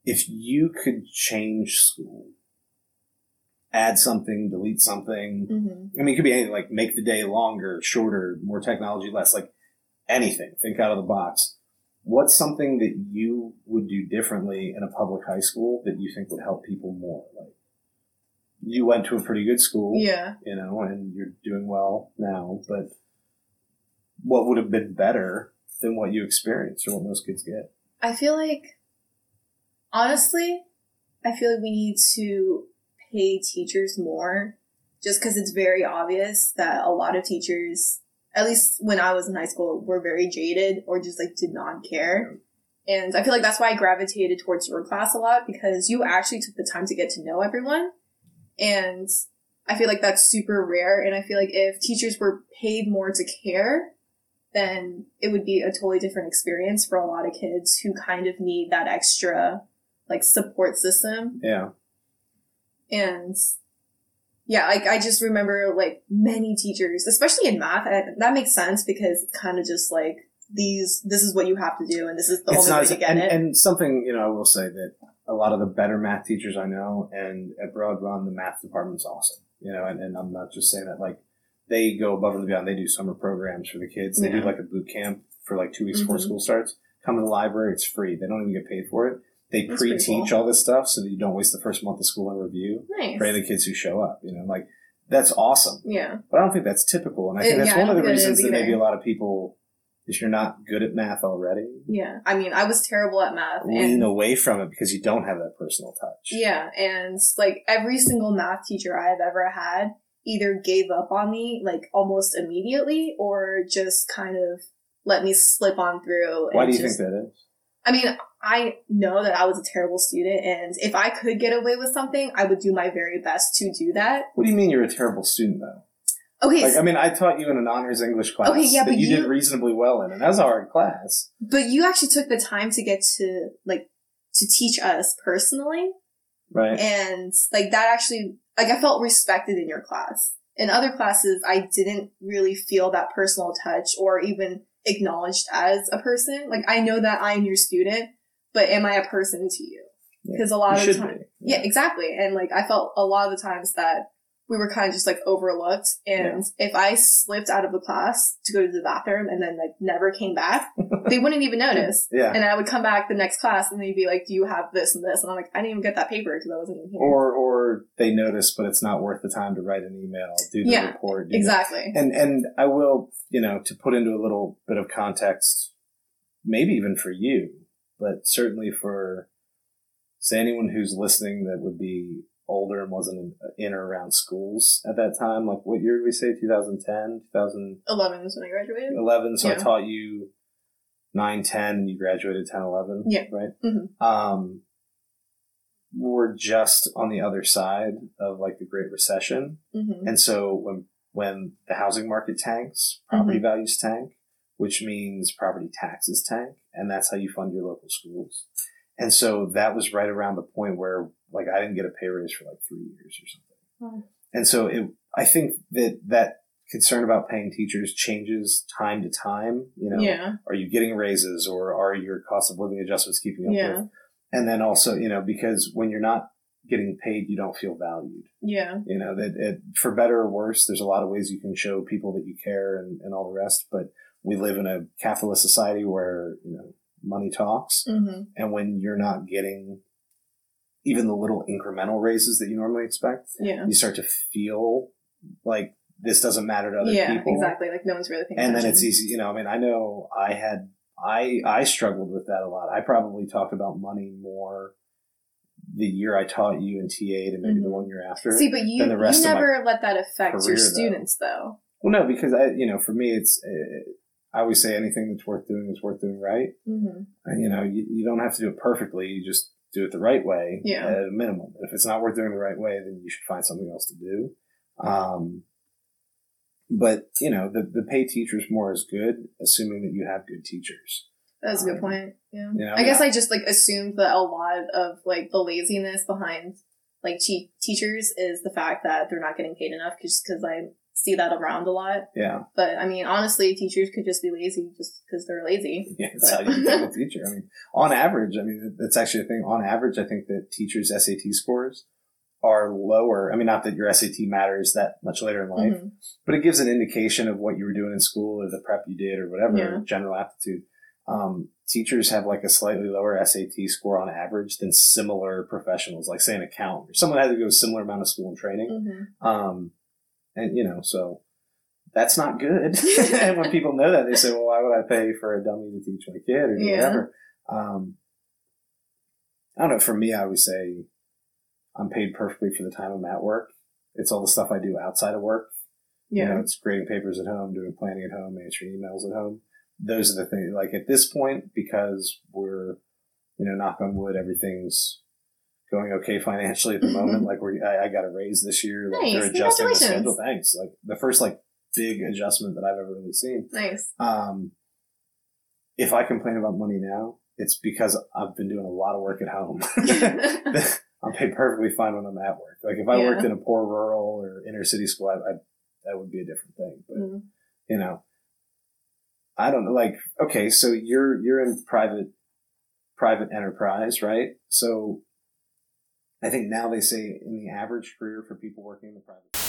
if you could change school, add something, delete something, I mean, it could be anything, like make the day longer, shorter, more technology, less, like anything, think out of the box. What's something that you would do differently in a public high school that you think would help people more? Like, you went to a pretty good school, you know, and you're doing well now, but what would have been better than what you experienced or what most kids get? I feel like, honestly, I feel like we need to pay teachers more, just because it's very obvious that a lot of teachers, at least when I was in high school, were very jaded or just like did not care. And I feel like that's why I gravitated towards your class a lot, because you actually took the time to get to know everyone. And I feel like that's super rare. And I feel like if teachers were paid more to care, then it would be a totally different experience for a lot of kids who kind of need that extra like support system. Yeah. And yeah, like I just remember like many teachers, especially in math, that makes sense because it's kind of just like this is what you have to do and this is the only way to get it. And something, you know, I will say that a lot of the better math teachers I know, and at Broad Run, the math department's awesome, you know, and I'm not just saying that, like, they go above and beyond. They do summer programs for the kids. They do like a boot camp for like 2 weeks before school starts. Come to the library. It's free. They don't even get paid for it. They pre-teach all this stuff so that you don't waste the first month of school in review. Nice. For the kids who show up, you know, like, that's awesome. Yeah. But I don't think that's typical. And I think that's one of the reasons that maybe a lot of people, if you're not good at math already. Yeah. I mean, I was terrible at math. Lean away from it because you don't have that personal touch. Yeah. And like every single math teacher I've ever had either gave up on me like almost immediately or just kind of let me slip on through. Why do you think that is? I mean, I know that I was a terrible student, and if I could get away with something, I would do my very best to do that. What do you mean you're a terrible student, though? Okay. Like, I mean, I taught you in an honors English class that you did reasonably well in, and that was a hard class. But you actually took the time to get to, like, to teach us personally. Right. And, like, that actually, like, I felt respected in your class. In other classes, I didn't really feel that personal touch or even acknowledged as a person. Like, I know that I'm your student, but am I a person to you? Because a lot of the time, yeah, exactly. And like, I felt a lot of the times that we were kind of just like overlooked. And if I slipped out of the class to go to the bathroom and then like never came back, they wouldn't even notice. And I would come back the next class and they'd be like, do you have this and this? And I'm like, I didn't even get that paper because I wasn't even here. Or they notice, but it's not worth the time to write an email, do the report. Exactly. And I will, you know, to put into a little bit of context, maybe even for you, but certainly for, say, anyone who's listening that would be older and wasn't in or around schools at that time. Like, what year did we say? 2010? 2011 was when I graduated. 11. So I taught you 9, 10, and you graduated 10, 11. Yeah. Right? Mm-hmm. We're just on the other side of, like, the Great Recession. Mm-hmm. And so when the housing market tanks, property values tank, which means property taxes tank, and that's how you fund your local schools. And so that was right around the point where, like, I didn't get a pay raise for like 3 years or something. And so I think that concern about paying teachers changes time to time. You know, are you getting raises or are your cost of living adjustments keeping up with? And then also, you know, because when you're not getting paid, you don't feel valued. Yeah. You know, that for better or worse, there's a lot of ways you can show people that you care and all the rest. But we live in a capitalist society where, you know, money talks. Mm-hmm. And when you're not getting even the little incremental raises that you normally expect, you start to feel like this doesn't matter to other people. Yeah, exactly. Like no one's really paying attention. And then it's easy, you know, I mean, I know I struggled with that a lot. I probably talked about money more the year I taught you in TA to maybe the 1 year after. See, but you never let that affect your students though. Well, no, because for me, I always say anything that's worth doing is worth doing right. Mm-hmm. And, you know, you don't have to do it perfectly. You just do it the right way at a minimum. If it's not worth doing the right way, then you should find something else to do. But, you know, the pay teachers more is good, assuming that you have good teachers. That's a good point. Yeah. You know, I guess I just like assumed that a lot of like the laziness behind like teachers is the fact that they're not getting paid enough just because see that around a lot. Yeah. But I mean, honestly, teachers could just be lazy just because they're lazy. Yeah, that's how you become a teacher. I mean, on average, that's actually a thing. On average, I think that teachers' SAT scores are lower. I mean, not that your SAT matters that much later in life, but it gives an indication of what you were doing in school or the prep you did or whatever, general aptitude. Teachers have like a slightly lower SAT score on average than similar professionals, like say an accountant or someone had to go a similar amount of school and training. And you know, so that's not good. And when people know that, they say, well, why would I pay for a dummy to teach my kid or whatever? I don't know. For me, I always say I'm paid perfectly for the time I'm at work. It's all the stuff I do outside of work. Yeah. You know, it's grading papers at home, doing planning at home, answering emails at home. Those are the things, like at this point, because we're, you know, knock on wood, everything's going okay financially at the moment. Like I got a raise this year. Like nice. They're adjusting the schedule. Thanks. Like the first like big adjustment that I've ever really seen. Nice. If I complain about money now, it's because I've been doing a lot of work at home. I'm paid perfectly fine when I'm at work. Like if I worked in a poor rural or inner city school, that would be a different thing. But you know, I don't know. Like, okay, so you're in private enterprise, right? So I think now they say in the average career for people working in the private